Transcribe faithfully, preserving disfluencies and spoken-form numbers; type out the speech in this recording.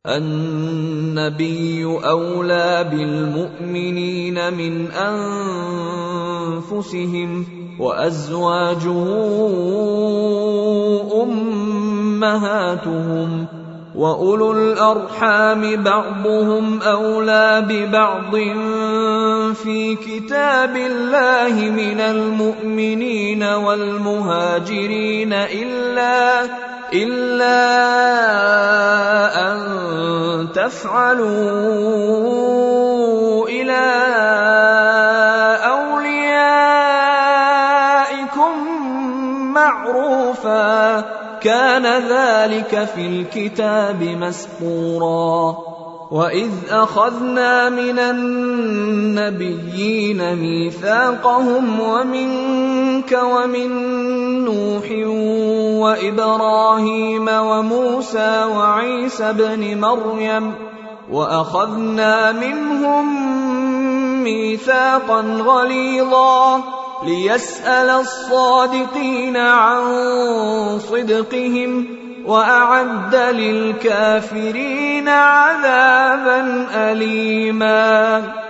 النبي أولى بالمؤمنين من أنفسهم وأزواجه أمهاتهم وأولو الأرحام بعضهم أولى ببعض في كتاب الله من المؤمنين والمهاجرين إلا إلا أن تفعلوا إلى أوليائكم معروفا كان ذلك في الكتاب مسطورا. وإذ أخذنا من النبيين ميثاقهم ومنك ومن نوح وإبراهيم وموسى وعيسى ابن مريم وأخذنا منهم ميثاقا غليظا ليسأل الصادقين عن صدقهم وأعد للكافرين عذابا أليما.